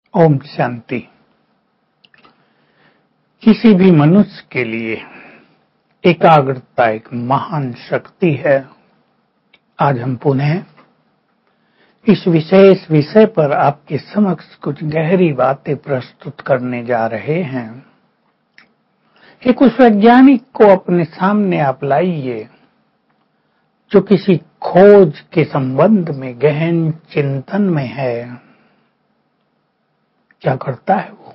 ओम शांति। किसी भी मनुष्य के लिए एकाग्रता एक महान शक्ति है। आज हम पुनः इस विशेष विषय पर आपके समक्ष कुछ गहरी बातें प्रस्तुत करने जा रहे हैं। एक उस वैज्ञानिक को अपने सामने आप लाइए जो किसी खोज के संबंध में गहन चिंतन में है। क्या करता है वो?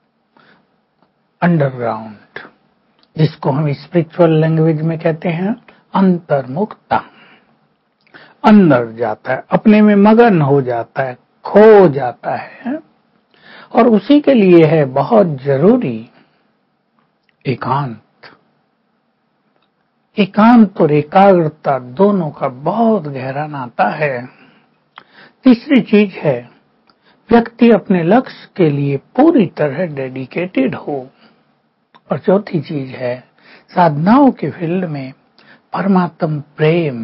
अंडरग्राउंड, जिसको हम स्पिरिचुअल लैंग्वेज में कहते हैं अंतर्मुखता। अंदर जाता है, अपने में मगन हो जाता है, खो जाता है। और उसी के लिए है बहुत जरूरी एकांत। एकांत और एकाग्रता दोनों का बहुत गहरा नाता है। तीसरी चीज है व्यक्ति अपने लक्ष्य के लिए पूरी तरह डेडिकेटेड हो। और चौथी चीज है साधनाओं के फील्ड में परमात्म प्रेम।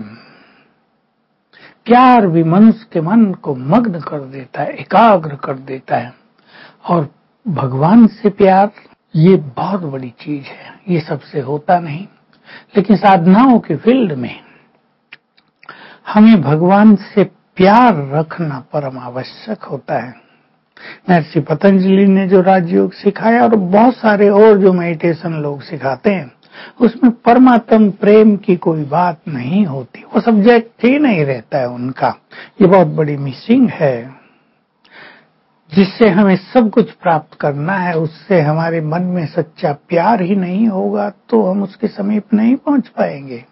प्यार भी मनुष्य के मन को मग्न कर देता है, एकाग्र कर देता है। और भगवान से प्यार ये बहुत बड़ी चीज है, ये सबसे होता नहीं। लेकिन साधनाओं के फील्ड में हमें भगवान से प्यार रखना परम आवश्यक होता है। महर्षि पतंजलि ने जो राजयोग सिखाया और बहुत सारे और जो मेडिटेशन लोग सिखाते हैं, उसमें परमात्म प्रेम की कोई बात नहीं होती। वो सब्जेक्ट ही नहीं रहता है उनका। ये बहुत बड़ी मिसिंग है। जिससे हमें सब कुछ प्राप्त करना है, उससे हमारे मन में सच्चा प्यार ही नहीं होगा तो हम उसके समीप नहीं पहुंच पाएंगे।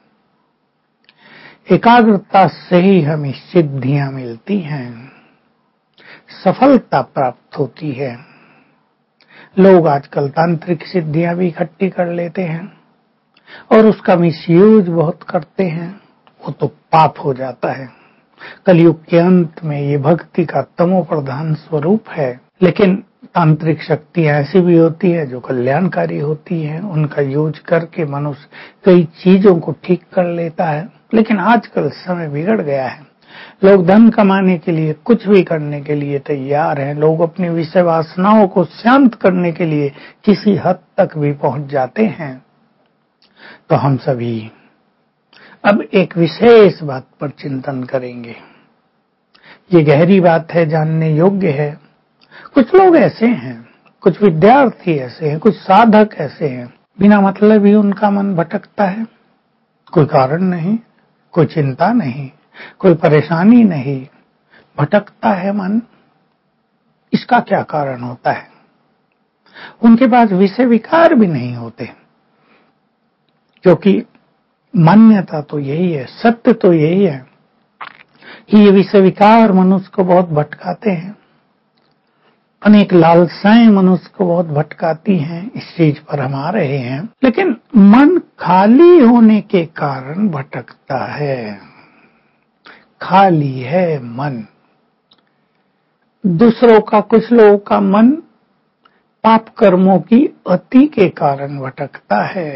एकाग्रता से ही हमें सिद्धियां मिलती हैं, सफलता प्राप्त होती है। लोग आजकल तांत्रिक सिद्धियां भी इकट्ठी कर लेते हैं और उसका मिसयूज बहुत करते हैं। वो तो पाप हो जाता है। कलयुग के अंत में ये भक्ति का तमो प्रधान स्वरूप है। लेकिन तांत्रिक शक्तियां ऐसी भी होती है जो कल्याणकारी होती हैं। उनका यूज करके मनुष्य कई चीजों को ठीक कर लेता है। लेकिन आजकल समय बिगड़ गया है। लोग धन कमाने के लिए कुछ भी करने के लिए तैयार हैं। लोग अपनी विषय वासनाओं को शांत करने के लिए किसी हद तक भी पहुंच जाते हैं। तो हम सभी अब एक विशेष बात पर चिंतन करेंगे। ये गहरी बात है, जानने योग्य है। कुछ लोग ऐसे हैं, कुछ विद्यार्थी ऐसे हैं, कुछ साधक ऐसे हैं, बिना मतलब ही उनका मन भटकता है। कोई कारण नहीं, कोई चिंता नहीं, कोई परेशानी नहीं, भटकता है मन। इसका क्या कारण होता है? उनके पास विषय विकार भी नहीं होते, क्योंकि मान्यता तो यही है, सत्य तो यही है कि ये विषय विकार मनुष्य को बहुत भटकाते हैं। अनेक लालसाएं मनुष्य को बहुत भटकाती हैं। इस चीज पर हम आ रहे हैं। लेकिन मन खाली होने के कारण भटकता है। खाली है मन। दूसरों का, कुछ लोगों का मन पाप कर्मों की अति के कारण भटकता है।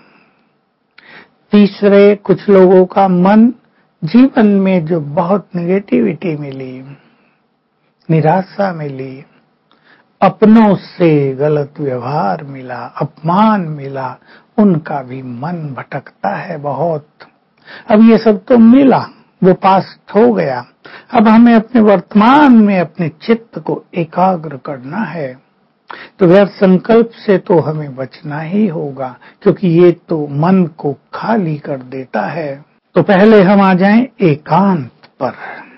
तीसरे कुछ लोगों का मन जीवन में जो बहुत नेगेटिविटी मिली, निराशा मिली, अपनों से गलत व्यवहार मिला, अपमान मिला, उनका भी मन भटकता है बहुत। अब ये सब तो मिला, वो पास्ट हो गया। अब हमें अपने वर्तमान में अपने चित्त को एकाग्र करना है। तो व्यर्थ संकल्प से तो हमें बचना ही होगा, क्योंकि ये तो मन को खाली कर देता है। तो पहले हम आ जाएं एकांत पर।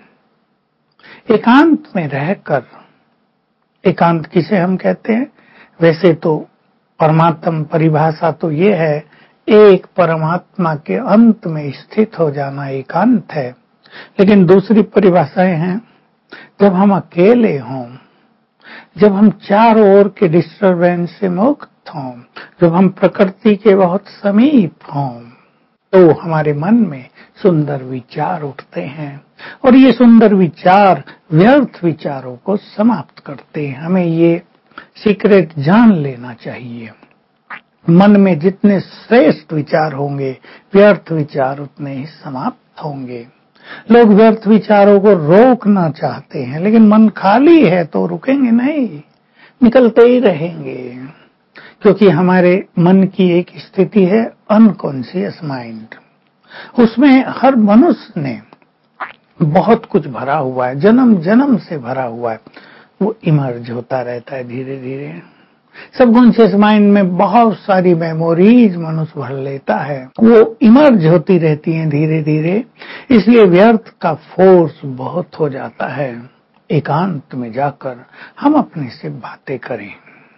एकांत में रहकर, एकांत किसे हम कहते हैं? वैसे तो परमात्म परिभाषा तो ये है, एक परमात्मा के अंत में स्थित हो जाना एकांत है। लेकिन दूसरी परिभाषाएं हैं, जब हम अकेले हों, जब हम चारों ओर के डिस्टरबेंस से मुक्त हों, जब हम प्रकृति के बहुत समीप हों, तो हमारे मन में सुंदर विचार उठते हैं। और ये सुंदर विचार व्यर्थ विचारों को समाप्त करते हैं। हमें ये सीक्रेट जान लेना चाहिए। मन में जितने श्रेष्ठ विचार होंगे, व्यर्थ विचार उतने ही समाप्त होंगे। लोग व्यर्थ विचारों को रोकना चाहते हैं, लेकिन मन खाली है तो रुकेंगे नहीं, निकलते ही रहेंगे। क्योंकि हमारे मन की एक स्थिति है अनकॉन्शियस माइंड, उसमें हर मनुष्य ने बहुत कुछ भरा हुआ है, जन्म जन्म से भरा हुआ है, वो इमर्ज होता रहता है धीरे धीरे। सबकॉन्शियस माइंड में बहुत सारी मेमोरीज मनुष्य भर लेता है, वो इमर्ज होती रहती हैं धीरे धीरे, इसलिए व्यर्थ का फोर्स बहुत हो जाता है। एकांत में जाकर हम अपने से बातें करें,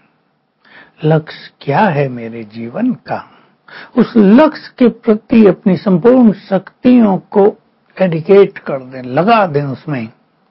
लक्ष्य क्या है मेरे जीवन का, उस लक्ष्य के प्रति अपनी संपूर्ण शक्तियों को डेडिकेट कर दें, लगा दें उसमें।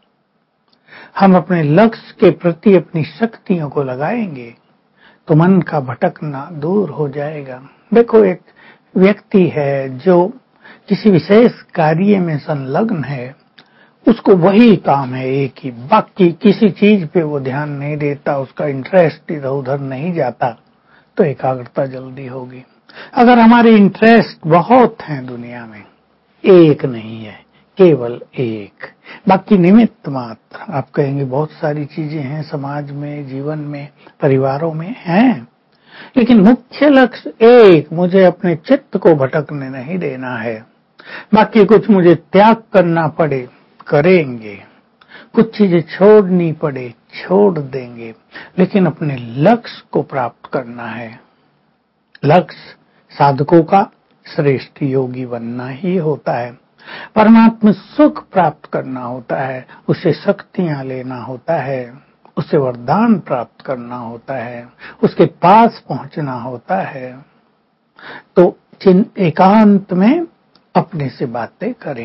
हम अपने लक्ष्य के प्रति अपनी शक्तियों को लगाएंगे तो मन का भटकना दूर हो जाएगा। देखो, एक व्यक्ति है जो किसी विशेष कार्य में संलग्न है, उसको वही काम है एक ही, बाकी किसी चीज पे वो ध्यान नहीं देता, उसका इंटरेस्ट इधर उधर नहीं जाता, तो एकाग्रता जल्दी होगी। अगर हमारे इंटरेस्ट बहुत हैं दुनिया में, एक नहीं है, केवल एक, बाकी निमित्त मात्र। आप कहेंगे बहुत सारी चीजें हैं समाज में, जीवन में, परिवारों में हैं, लेकिन मुख्य लक्ष्य एक, मुझे अपने चित्त को भटकने नहीं देना है। बाकी कुछ मुझे त्याग करना पड़े करेंगे, कुछ चीजें छोड़नी पड़े छोड़ देंगे, लेकिन अपने लक्ष्य को प्राप्त करना है। लक्ष्य साधकों का श्रेष्ठ योगी बनना ही होता है, परमात्मा सुख प्राप्त करना होता है, उससे शक्तियां लेना होता है, उससे वरदान प्राप्त करना होता है, उसके पास पहुंचना होता है। तो एकांत में अपने से बातें करें।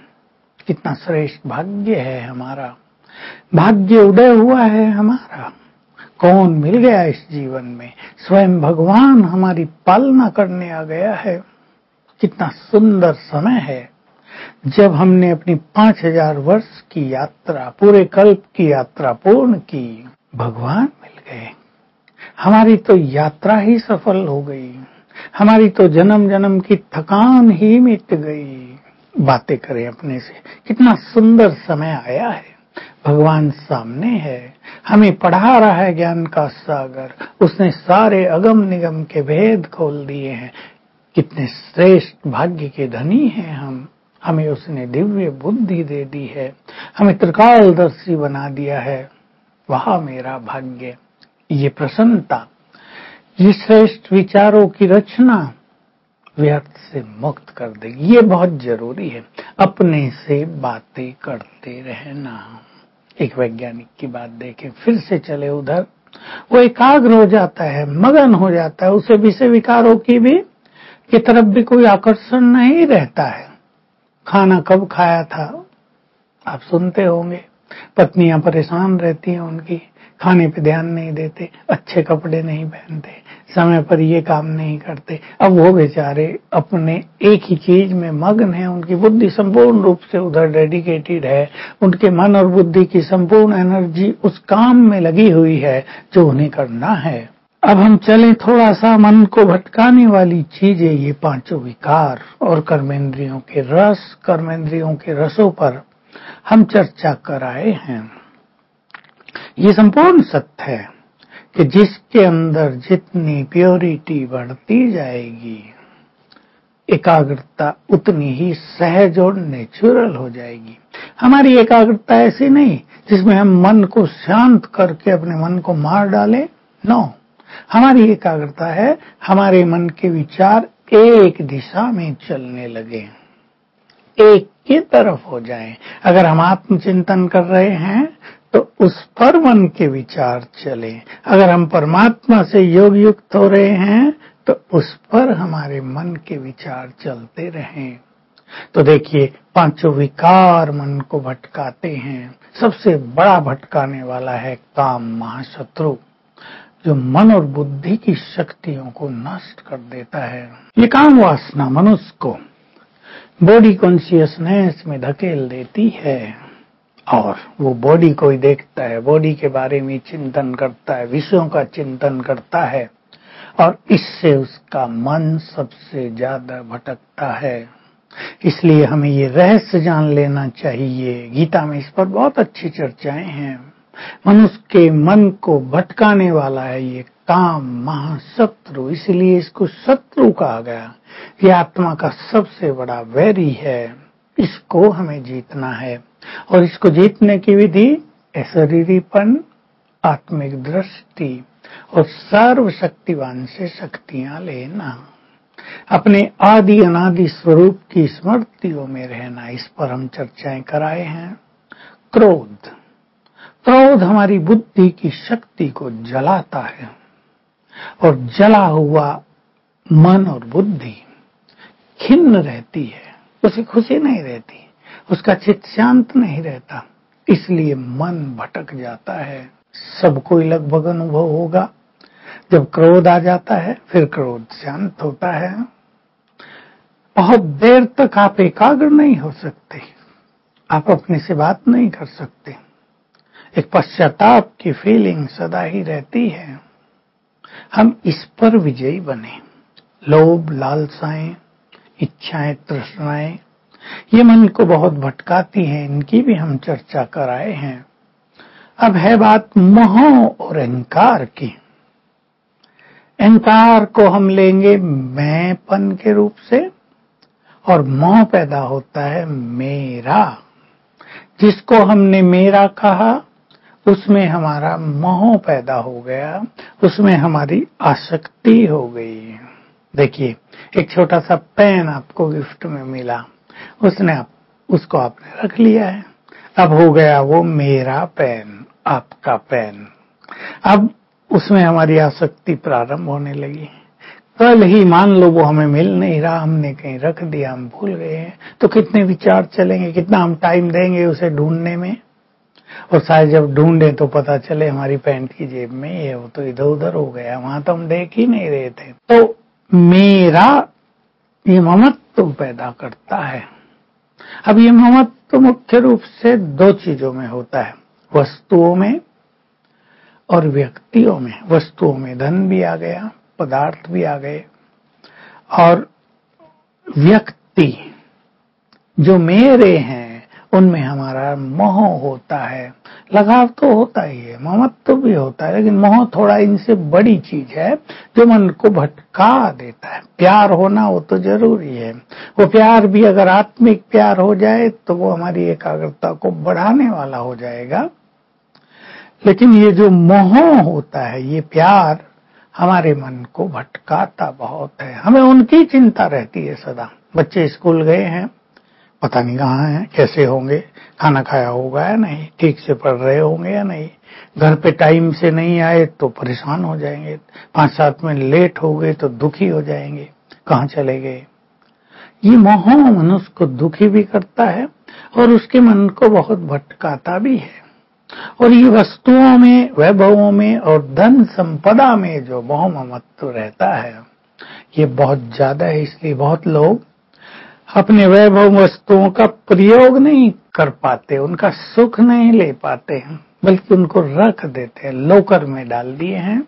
कितना श्रेष्ठ भाग्य है हमारा, भाग्य उदय हुआ है हमारा। कौन मिल गया इस जीवन में, स्वयं भगवान हमारी पालना करने आ गया है। कितना सुंदर समय है जब हमने अपनी 5000 वर्ष की यात्रा, पूरे कल्प की यात्रा पूर्ण की, भगवान मिल गए। हमारी तो यात्रा ही सफल हो गई, हमारी तो जन्म जन्म की थकान ही मिट गई। बातें करें अपने से, कितना सुंदर समय आया है, भगवान सामने है, हमें पढ़ा रहा है ज्ञान का सागर, उसने सारे अगम निगम के भेद खोल दिए हैं। कितने श्रेष्ठ भाग्य के धनी हैं हम, हमें उसने दिव्य बुद्धि दे दी है, हमें त्रिकालदर्शी बना दिया है। वह मेरा भाग्य, ये प्रसन्नता, ये श्रेष्ठ विचारों की रचना व्यर्थ से मुक्त कर देगी। ये बहुत जरूरी है, अपने से बातें करते रहना। एक वैज्ञानिक की बात देखें, फिर से चले उधर, वो एकाग्र हो जाता है, मगन हो जाता है, उसे विषय विकारों की तरफ भी कोई आकर्षण नहीं रहता है। खाना कब खाया था आप सुनते होंगे, पत्नियां परेशान रहती हैं उनकी, खाने पे ध्यान नहीं देते, अच्छे कपड़े नहीं पहनते, समय पर ये काम नहीं करते। अब वो बेचारे अपने एक ही चीज में मग्न हैं, उनकी बुद्धि संपूर्ण रूप से उधर डेडिकेटेड है, उनके मन और बुद्धि की संपूर्ण एनर्जी उस काम में लगी हुई है जो उन्हें करना है। अब हम चलें थोड़ा सा मन को भटकाने वाली चीजें, ये पांचों विकार और कर्मेंद्रियों के रस, कर्मेंद्रियों के रसों पर हम चर्चा कर आए हैं। ये संपूर्ण सत्य है कि जिसके अंदर जितनी प्योरिटी बढ़ती जाएगी, एकाग्रता उतनी ही सहज और नेचुरल हो जाएगी। हमारी एकाग्रता ऐसी नहीं जिसमें हम मन को शांत करके अपने मन को मार डालें, नो। हमारी एकाग्रता है हमारे मन के विचार एक दिशा में चलने लगे, एक की तरफ हो जाएं। अगर हम आत्मचिंतन कर रहे हैं तो उस पर मन के विचार चले, अगर हम परमात्मा से योग युक्त हो रहे हैं तो उस पर हमारे मन के विचार चलते रहें। तो देखिए, पांचों विकार मन को भटकाते हैं। सबसे बड़ा भटकाने वाला है काम, महाशत्रु, जो मन और बुद्धि की शक्तियों को नष्ट कर देता है। ये काम वासना मनुष्य को बॉडी कॉन्शियसनेस में धकेल देती है, और वो बॉडी को ही देखता है, बॉडी के बारे में चिंतन करता है, विषयों का चिंतन करता है, और इससे उसका मन सबसे ज्यादा भटकता है। इसलिए हमें ये रहस्य जान लेना चाहिए। गीता में इस पर बहुत अच्छी चर्चाएं हैं। मनुष्य के मन को भटकाने वाला है ये काम महाशत्रु, इसलिए इसको शत्रु कहा गया। ये आत्मा का सबसे बड़ा वैरी है। इसको हमें जीतना है और इसको जीतने की विधि अशरीरीपन, आत्मिक दृष्टि और सर्वशक्तिवान से शक्तियां लेना, अपने आदि अनादि स्वरूप की स्मृतियों में रहना। इस पर हम चर्चाएं कराए हैं। क्रोध, क्रोध हमारी बुद्धि की शक्ति को जलाता है और जला हुआ मन और बुद्धि खिन्न रहती है, उसे खुशी नहीं रहती, उसका चित्त शांत नहीं रहता, इसलिए मन भटक जाता है। सबको लगभग अनुभव होगा, जब क्रोध आ जाता है फिर क्रोध शांत होता है। बहुत देर तक आप एकाग्र नहीं हो सकते, आप अपने से बात नहीं कर सकते, एक पश्चाताप की फीलिंग सदा ही रहती है। हम इस पर विजयी बने। लोभ, लालसाएं, इच्छाएं, तृष्णाएं ये मन को बहुत भटकाती हैं, इनकी भी हम चर्चा कराए हैं। अब है बात मोह और अहंकार की। अहंकार को हम लेंगे मैंपन के रूप से और मोह पैदा होता है मेरा। जिसको हमने मेरा कहा उसमें हमारा मोह पैदा हो गया, उसमें हमारी आसक्ति हो गई। देखिए, एक छोटा सा पेन आपको गिफ्ट में मिला, उसको आपने रख लिया है, अब हो गया वो मेरा पेन, आपका पेन। अब उसमें हमारी आसक्ति प्रारंभ होने लगी। कल ही मान लो वो हमें मिल नहीं रहा, हमने कहीं रख दिया, हम भूल गए हैं, तो कितने विचार चलेंगे, कितना हम टाइम देंगे उसे ढूंढने में। और शायद जब ढूंढे तो पता चले हमारी पैंट की जेब में है, वो तो इधर उधर हो गया, वहां तो हम देख ही नहीं रहे थे। तो मेरा ये ममत्व पैदा करता है। अब ये ममत्व मुख्य रूप से दो चीजों में होता है, वस्तुओं में और व्यक्तियों में। वस्तुओं में धन भी आ गया, पदार्थ भी आ गए, और व्यक्ति जो मेरे हैं उनमें हमारा मोह होता है। लगाव तो होता ही है, ममत्व भी होता है, लेकिन मोह थोड़ा इनसे बड़ी चीज है जो मन को भटका देता है। प्यार होना वो तो जरूरी है, वो प्यार भी अगर आत्मिक प्यार हो जाए तो वो हमारी एकाग्रता को बढ़ाने वाला हो जाएगा। लेकिन ये जो मोह होता है, ये प्यार हमारे मन को भटकाता बहुत है। हमें उनकी चिंता रहती है सदा। बच्चे स्कूल गए हैं, पता नहीं कहाँ हैं, कैसे होंगे, खाना खाया होगा या नहीं, ठीक से पढ़ रहे होंगे या नहीं, घर पे टाइम से नहीं आए तो परेशान हो जाएंगे, 5-7 मिनट लेट हो गए तो दुखी हो जाएंगे, कहाँ चले गए। ये मोह मनुष्य को दुखी भी करता है और उसके मन को बहुत भटकाता भी है। और ये वस्तुओं में, वैभवों में और धन संपदा में जो मोह ममत्व रहता है ये बहुत ज्यादा है। इसलिए बहुत लोग अपने वैभव वस्तुओं का प्रयोग नहीं कर पाते, उनका सुख नहीं ले पाते हैं, बल्कि उनको रख देते हैं, लॉकर में डाल दिए हैं,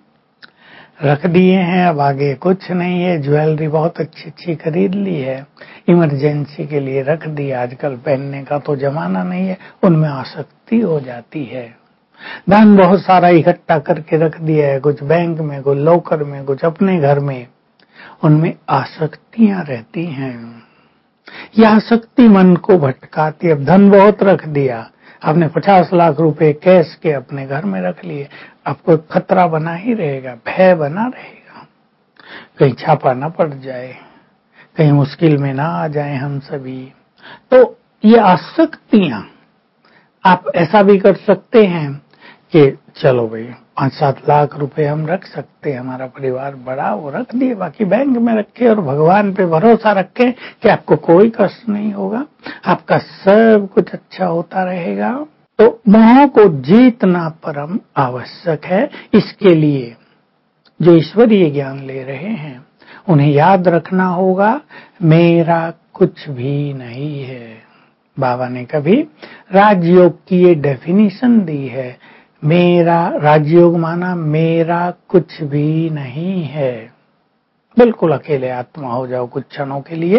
रख दिए हैं। अब आगे कुछ नहीं है। ज्वेलरी बहुत अच्छी अच्छी खरीद ली है, इमरजेंसी के लिए रख दी, आजकल पहनने का तो जमाना नहीं है, उनमें आसक्ति हो जाती है। धन बहुत सारा इकट्ठा करके रख दिया है, कुछ बैंक में, कुछ लॉकर में, कुछ अपने घर में, उनमें आसक्तियां रहती हैं। यह आसक्ति मन को भटकाती है। अब धन बहुत रख दिया, आपने 50 लाख रुपए कैश के अपने घर में रख लिए, आपको खतरा बना ही रहेगा, भय बना रहेगा, कहीं छापा ना पड़ जाए, कहीं मुश्किल में ना आ जाए हम सभी। तो ये आसक्तियां, आप ऐसा भी कर सकते हैं कि चलो भाई 5-7 लाख रुपए हम रख सकते हैं, हमारा परिवार बड़ा, वो रख दिए, बाकी बैंक में रखे और भगवान पे भरोसा रखें कि आपको कोई कष्ट नहीं होगा, आपका सब कुछ अच्छा होता रहेगा। तो मोह को जीतना परम आवश्यक है। इसके लिए जो ईश्वरीय ज्ञान ले रहे हैं उन्हें याद रखना होगा, मेरा कुछ भी नहीं है। बाबा ने कभी राजयोग की ये डेफिनेशन दी है, मेरा राजयोग माना मेरा कुछ भी नहीं है। बिल्कुल अकेले आत्मा हो जाओ कुछ क्षणों के लिए,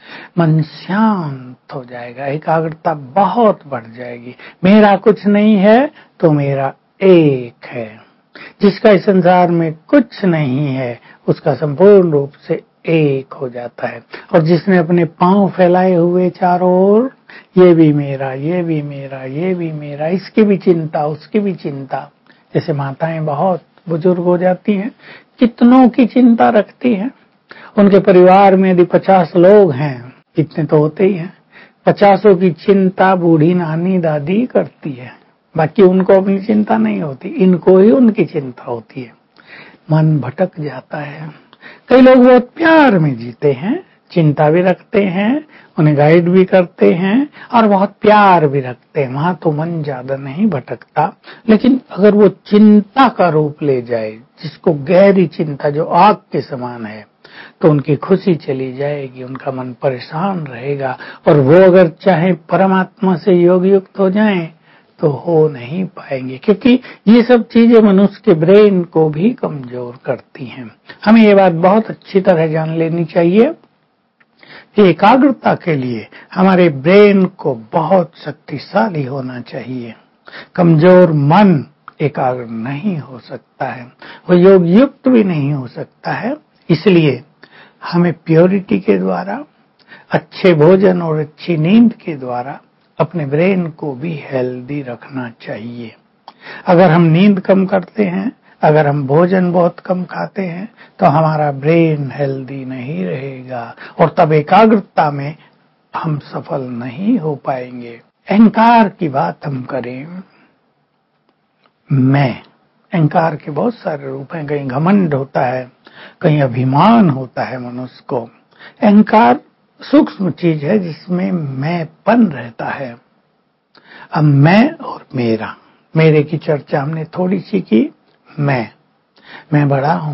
मन शांत हो जाएगा, एकाग्रता बहुत बढ़ जाएगी। मेरा कुछ नहीं है तो मेरा एक है। जिसका इस संसार में कुछ नहीं है उसका संपूर्ण रूप से एक हो जाता है। और जिसने अपने पांव फैलाए हुए चारों ओर, ये भी मेरा, ये भी मेरा, ये भी मेरा, इसकी भी चिंता, उसकी भी चिंता। जैसे माताएं बहुत बुजुर्ग हो जाती हैं, कितनों की चिंता रखती हैं। उनके परिवार में यदि 50 लोग हैं, इतने तो होते ही हैं, 50 की चिंता बूढ़ी नानी दादी करती है। बाकी उनको अपनी चिंता नहीं होती, इनको ही उनकी चिंता होती है। मन भटक जाता है। कई लोग बहुत प्यार में जीते हैं, चिंता भी रखते हैं, उन्हें गाइड भी करते हैं और बहुत प्यार भी रखते हैं, वहां तो मन ज्यादा नहीं भटकता। लेकिन अगर वो चिंता का रूप ले जाए, जिसको गहरी चिंता जो आग के समान है, तो उनकी खुशी चली जाएगी, उनका मन परेशान रहेगा। और वो अगर चाहे परमात्मा से योग युक्त हो जाएं तो हो नहीं पाएंगे, क्योंकि ये सब चीजें मनुष्य के ब्रेन को भी कमजोर करती हैं। हमें ये बात बहुत अच्छी तरह जान लेनी चाहिए कि एकाग्रता के लिए हमारे ब्रेन को बहुत शक्तिशाली होना चाहिए। कमजोर मन एकाग्र नहीं हो सकता है, वो योग युक्त भी नहीं हो सकता है। इसलिए हमें प्योरिटी के द्वारा, अच्छे भोजन और अच्छी नींद के द्वारा अपने ब्रेन को भी हेल्दी रखना चाहिए। अगर हम नींद कम करते हैं, अगर हम भोजन बहुत कम खाते हैं, तो हमारा ब्रेन हेल्दी नहीं रहेगा और तब एकाग्रता में हम सफल नहीं हो पाएंगे। अहंकार की बात हम करें, मैं, अहंकार के बहुत सारे रूप हैं। कहीं घमंड होता है, कहीं अभिमान होता है मनुष्य को। अहंकार सूक्ष्म चीज है जिसमें मैंपन रहता है। अब मैं और मेरा, मेरे की चर्चा हमने थोड़ी सी की। मैं बड़ा हूं।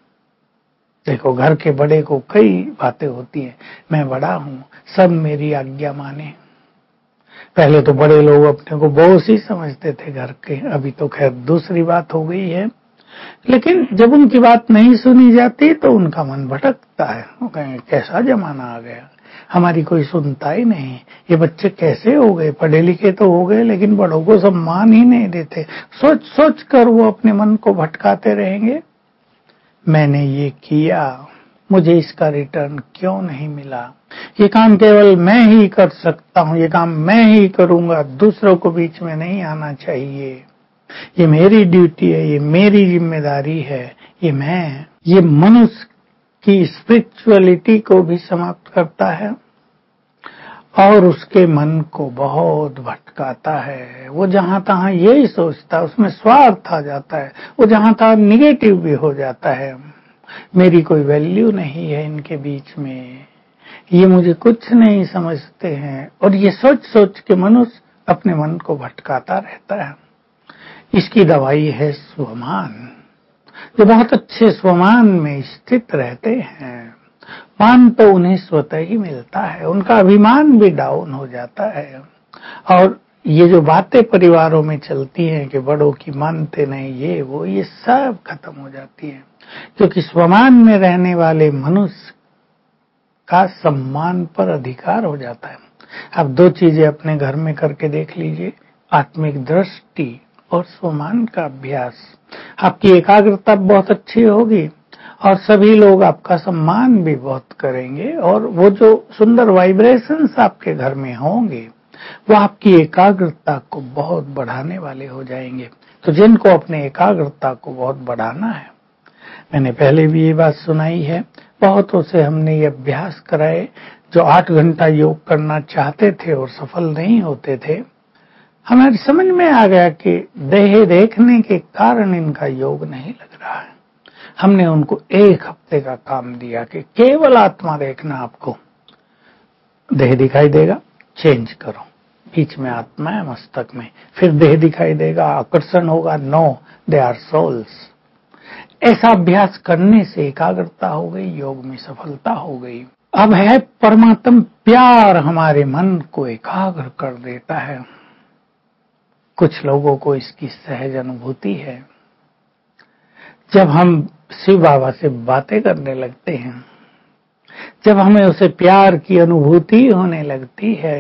देखो, घर के बड़े को कई बातें होती हैं, मैं बड़ा हूं, सब मेरी आज्ञा माने। पहले तो बड़े लोग अपने को बॉस ही समझते थे घर के, अभी तो खैर दूसरी बात हो गई है। लेकिन जब उनकी बात नहीं सुनी जाती तो उनका मन भटकता है। वो कहेंगे कैसा जमाना आ गया, हमारी कोई सुनता ही नहीं, ये बच्चे कैसे हो गए, पढ़े लिखे तो हो गए लेकिन बड़ों को सम्मान ही नहीं देते। सोच सोच कर वो अपने मन को भटकाते रहेंगे। मैंने ये किया, मुझे इसका रिटर्न क्यों नहीं मिला, ये काम केवल मैं ही कर सकता हूं, ये काम मैं ही करूंगा, दूसरों को बीच में नहीं आना चाहिए, ये मेरी ड्यूटी है, ये मेरी जिम्मेदारी है, ये मनुष्य की स्पिरिचुअलिटी को भी समाप्त करता है और उसके मन को बहुत भटकाता है। वो जहां तहां यही सोचता है, उसमें स्वार्थ आ जाता है, वो जहां तहां निगेटिव भी हो जाता है। मेरी कोई वैल्यू नहीं है इनके बीच में, ये मुझे कुछ नहीं समझते हैं, और ये सोच सोच के मनुष्य अपने मन को भटकाता रहता है। इसकी दवाई है स्वमान। जो बहुत अच्छे स्वमान में स्थित रहते हैं, मान तो उन्हें स्वतः ही मिलता है, उनका अभिमान भी डाउन हो जाता है। और ये जो बातें परिवारों में चलती हैं कि बड़ों की मानते नहीं, ये वो, ये सब खत्म हो जाती है, क्योंकि स्वमान में रहने वाले मनुष्य का सम्मान पर अधिकार हो जाता है। आप दो चीजें अपने घर में करके देख लीजिए, आत्मिक दृष्टि और स्वमान का अभ्यास। आपकी एकाग्रता बहुत अच्छी होगी और सभी लोग आपका सम्मान भी बहुत करेंगे, और वो जो सुंदर वाइब्रेशंस आपके घर में होंगे वो आपकी एकाग्रता को बहुत बढ़ाने वाले हो जाएंगे। तो जिनको अपने एकाग्रता को बहुत बढ़ाना है, मैंने पहले भी ये बात सुनाई है, बहुतों से हमने ये अभ्यास कराए जो 8 घंटा योग करना चाहते थे और सफल नहीं होते थे। हमारी समझ में आ गया कि देह देखने के कारण इनका योग नहीं लग रहा है। हमने उनको 1 हफ्ते का काम दिया कि केवल आत्मा देखना, आपको देह दिखाई देगा, चेंज करो, बीच में आत्मा है मस्तक में, फिर देह दिखाई देगा, आकर्षण होगा, नो दे आर सोल्स। ऐसा अभ्यास करने से एकाग्रता हो गई, योग में सफलता हो गई। अब है परमात्म प्यार हमारे मन को एकाग्र कर देता है। कुछ लोगों को इसकी सहज अनुभूति है। जब हम शिव बाबा से बातें करने लगते हैं जब हमें उसे प्यार की अनुभूति होने लगती है,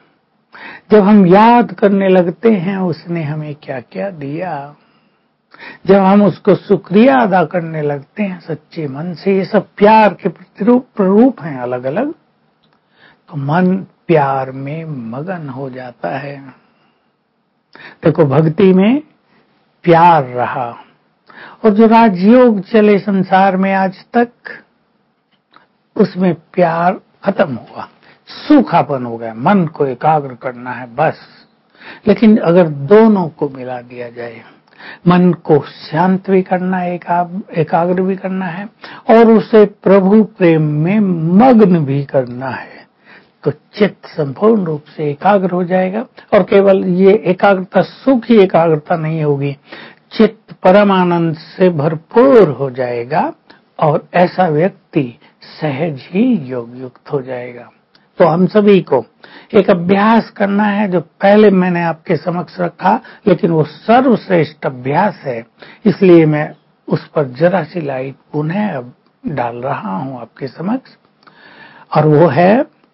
जब हम याद करने लगते हैं उसने हमें क्या क्या दिया, जब हम उसको शुक्रिया अदा करने लगते हैं सच्चे मन से, ये सब प्यार के प्रतिरूप हैं अलग अलग, तो मन प्यार में मगन हो जाता है। देखो, भक्ति में प्यार रहा, और जो राजयोग चले संसार में आज तक, उसमें प्यार खत्म हुआ, सूखापन हो गया, मन को एकाग्र करना है बस। लेकिन अगर दोनों को मिला दिया जाए, मन को शांत भी करना है, एकाग्र भी करना है, और उसे प्रभु प्रेम में मग्न भी करना है, तो चित्त संपूर्ण रूप से एकाग्र हो जाएगा। और केवल ये एकाग्रता सुख ही एकाग्रता नहीं होगी, चित्त परम आनंद से भरपूर हो जाएगा, और ऐसा व्यक्ति सहज ही योग युक्त हो जाएगा। तो हम सभी को एक अभ्यास करना है, जो पहले मैंने आपके समक्ष रखा, लेकिन वो सर्वश्रेष्ठ अभ्यास है, इसलिए मैं उस पर जरा सी लाइट पुनः अब डाल रहा हूं आपके समक्ष। और वो है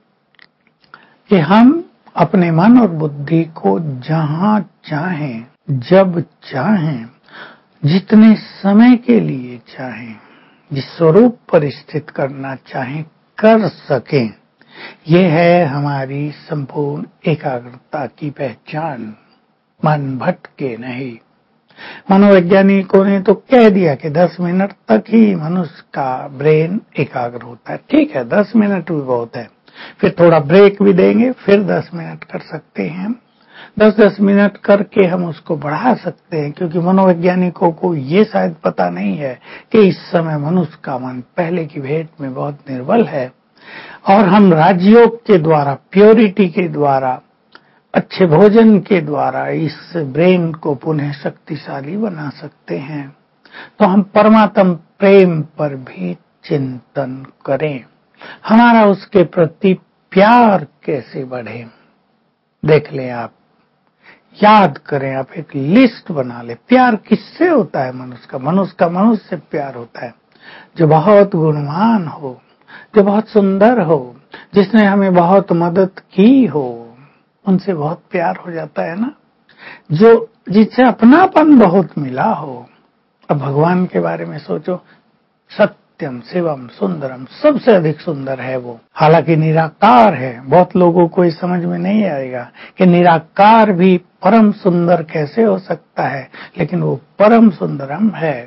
कि हम अपने मन और बुद्धि को जहां चाहें, जब चाहें, जितने समय के लिए चाहें, जिस स्वरूप पर स्थित करना चाहें कर सकें। ये है हमारी संपूर्ण एकाग्रता की पहचान। मन भटके नहीं। मनोवैज्ञानिकों ने तो कह दिया कि 10 मिनट तक ही मनुष्य का ब्रेन एकाग्र होता है। ठीक है, 10 मिनट भी बहुत है, फिर थोड़ा ब्रेक भी देंगे, फिर 10 मिनट कर सकते हैं। 10-10 मिनट करके हम उसको बढ़ा सकते हैं, क्योंकि मनोवैज्ञानिकों को ये शायद पता नहीं है कि इस समय मनुष्य का मन पहले की भेंट में बहुत निर्बल है, और हम राजयोग के द्वारा, प्योरिटी के द्वारा, अच्छे भोजन के द्वारा इस ब्रेन को पुनः शक्तिशाली बना सकते हैं। तो हम परमात्म प्रेम पर भी चिंतन करें, हमारा उसके प्रति प्यार कैसे बढ़े। देख लें आप, याद करें, आप एक लिस्ट बना ले। प्यार किससे होता है? मनुष्य का मनुष्य से प्यार होता है। जो बहुत गुणवान हो, जो बहुत सुंदर हो, जिसने हमें बहुत मदद की हो, उनसे बहुत प्यार हो जाता है ना। जो जिससे अपनापन बहुत मिला हो। अब भगवान के बारे में सोचो, सत्यम शिवम सुंदरम, सबसे अधिक सुंदर है वो। हालांकि निराकार है, बहुत लोगों को इस समझ में नहीं आएगा कि निराकार भी परम सुंदर कैसे हो सकता है, लेकिन वो परम सुंदरम है।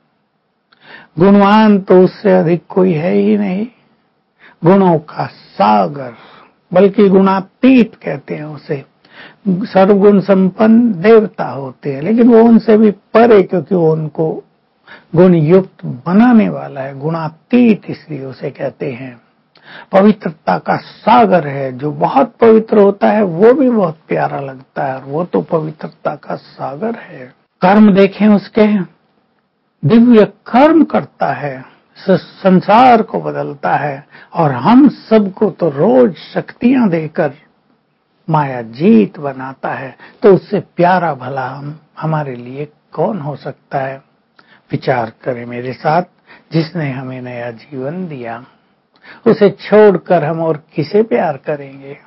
गुणवान तो उससे अधिक कोई है ही नहीं, गुणों का सागर, बल्कि गुणातीत कहते हैं उसे। सर्वगुण संपन्न देवता होते हैं, लेकिन वो उनसे भी परे, क्योंकि वो उनको गुण युक्त बनाने वाला है। गुणातीत इसलिए उसे कहते हैं। पवित्रता का सागर है, जो बहुत पवित्र होता है वो भी बहुत प्यारा लगता है, और वो तो पवित्रता का सागर है। कर्म देखें उसके, दिव्य कर्म करता है, संसार को बदलता है, और हम सबको तो रोज शक्तियां देकर माया जीत बनाता है। तो उससे प्यारा भला हमारे लिए कौन हो सकता है? विचार करें मेरे साथ, जिसने हमें नया जीवन दिया, उसे छोड़कर हम और किसे प्यार करेंगे?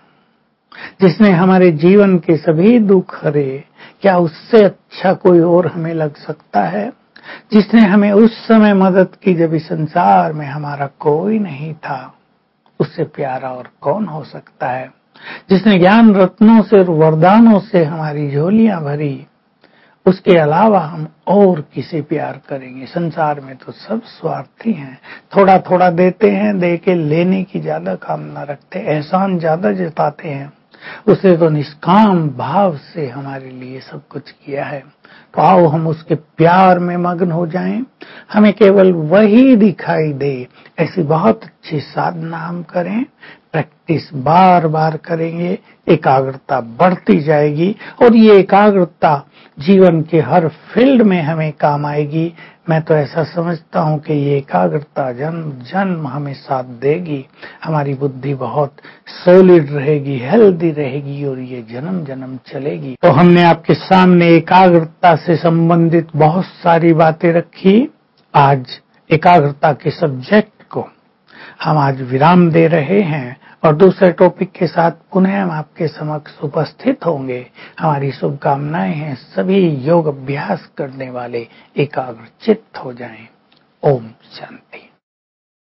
जिसने हमारे जीवन के सभी दुख हरे, क्या उससे अच्छा कोई और हमें लग सकता है? जिसने हमें उस समय मदद की जब इस संसार में हमारा कोई नहीं था, उससे प्यारा और कौन हो सकता है? जिसने ज्ञान रत्नों से और वरदानों से हमारी झोलियां भरी, उसके अलावा हम और किसे प्यार करेंगे? संसार में तो सब स्वार्थी हैं, थोड़ा थोड़ा देते हैं, दे के लेने की ज्यादा कामना रखते, एहसान ज्यादा जताते हैं। उसने तो निष्काम भाव से हमारे लिए सब कुछ किया है। तो आओ हम उसके प्यार में मग्न हो जाएं, हमें केवल वही दिखाई दे, ऐसी बहुत अच्छी साधना हम करें। प्रैक्टिस बार बार करेंगे, एकाग्रता बढ़ती जाएगी, और ये एकाग्रता जीवन के हर फील्ड में हमें काम आएगी। मैं तो ऐसा समझता हूं कि ये एकाग्रता जन्म जन्म हमें साथ देगी। हमारी बुद्धि बहुत सॉलिड रहेगी, हेल्दी रहेगी, और ये जन्म जन्म चलेगी। तो हमने आपके सामने एकाग्रता से संबंधित बहुत सारी बातें रखी। आज एकाग्रता के सब्जेक्ट को हम आज विराम दे रहे हैं और दूसरे टॉपिक के साथ पुनः हम आपके समक्ष उपस्थित होंगे। हमारी शुभकामनाएं हैं सभी योग अभ्यास करने वाले एकाग्रचित्त हो जाएं। ओम शांति।